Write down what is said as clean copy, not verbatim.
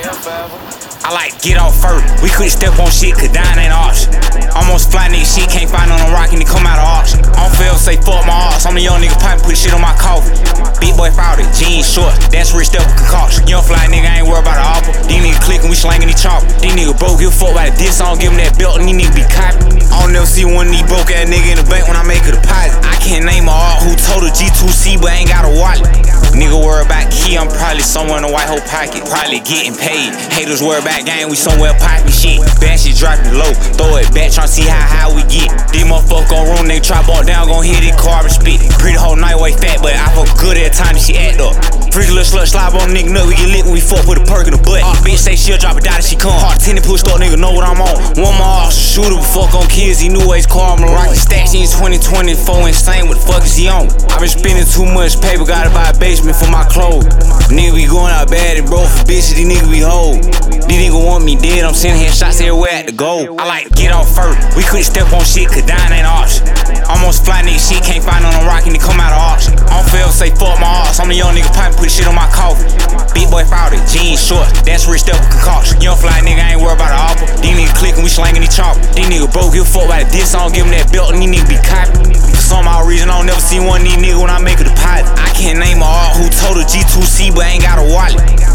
I like get off first. We couldn't step on shit, cause dying ain't an option. Almost fly nigga shit, can't find on them rockin' to come out of auction. I don't feel say fuck my ass. I'm the young nigga pipe, put shit on my coffin. Big boy fought it, jeans short, that's rich stuff with concoction. Young fly nigga, I ain't worried about the offer. These niggas clickin', we slangin' these chopper. These niggas broke, give a fuck about the diss, I don't give them that belt, and these niggas be coppin'. I don't never see one of these broke ass nigga in the bank when I make a deposit. I can't name a art who told a G2C, but ain't got a wallet. Nigga worry about key, I'm probably somewhere in the white hole pocket. Probably getting paid. Haters worry about game, we somewhere popping shit. Bad shit dropping low, throw it back, tryna see how high we get. These motherfuckers gon' room, they try ball down, gon' hit it, carbon spit. Pretty whole night way fat, but I fuck good at the time that she act up. Freaky little slut slide on nigga nut, we get lit when we fuck with a perk in the butt. Bitch say she'll drop it down if she come. Hard tennis pushed up, nigga know what I'm on. One more off, shooter, fuck on kids, he knew his car, I'm rockin' stacks in 2024, insane, what the fuck is he on? I been spending too much paper, gotta buy a basement for my clothes. Nigga be going out bad and broke for bitches, these niggas be hoes. These niggas want me dead, I'm sending headshots everywhere at the goal. I like get off first, we couldn't step on shit, cause dying ain't an option. Almost fly nigga shit, can't find on them rockin' to come out of auction. I don't feel say fuck my ass, I'm the young nigga pipe, put shit on my coffin. Big boy fought it, jeans short, that's rich stuff with concoction. Young fly nigga, I ain't worried about the offer. These niggas clickin', we slangin' these chopper. These niggas broke, give a fuck about the diss, I don't give them that belt, and these niggas be coppin'. For some odd reason, I don't never see one of these niggas when I make a deposit. I can't name a art who told a G2C, but ain't got a wallet.